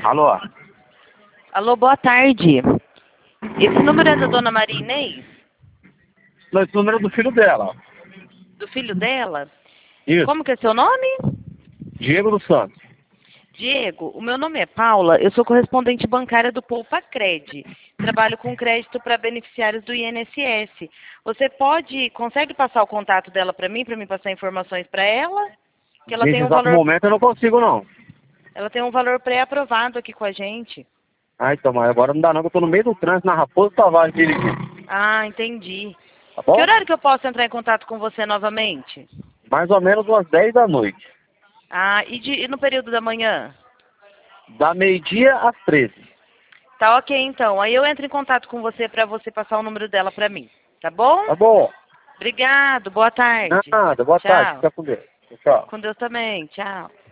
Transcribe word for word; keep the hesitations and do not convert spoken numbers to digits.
Alô? Alô, boa tarde. Esse número é da dona Maria Inês? Não, esse número é do filho dela. Do filho dela? Isso. Como que é seu nome? Diego dos Santos. Diego, o meu nome é Paula, eu sou correspondente bancária do Poupa Cred. Trabalho com crédito para beneficiários do I N S S. Você pode, consegue passar o contato dela para mim, para mim passar informações para ela? Que ela Nesse tem um exato valor, momento eu não consigo, não. ela tem um valor pré-aprovado aqui com a gente. Ah, então, mas agora não dá não, que eu tô no meio do trânsito na Raposo Tavares dirigindo. Ah, entendi. Tá Que bom? horário que eu posso entrar em contato com você novamente? Mais ou menos umas dez da noite. Ah, e, de, e no período da manhã? Da meio-dia às treze. Tá ok, então. Aí eu entro em contato com você para você passar o número dela para mim. Tá bom? Tá bom? Obrigado. Boa tarde. Nada, boa tarde. Tchau. Fica com Deus. Tchau. Com Deus também. Tchau.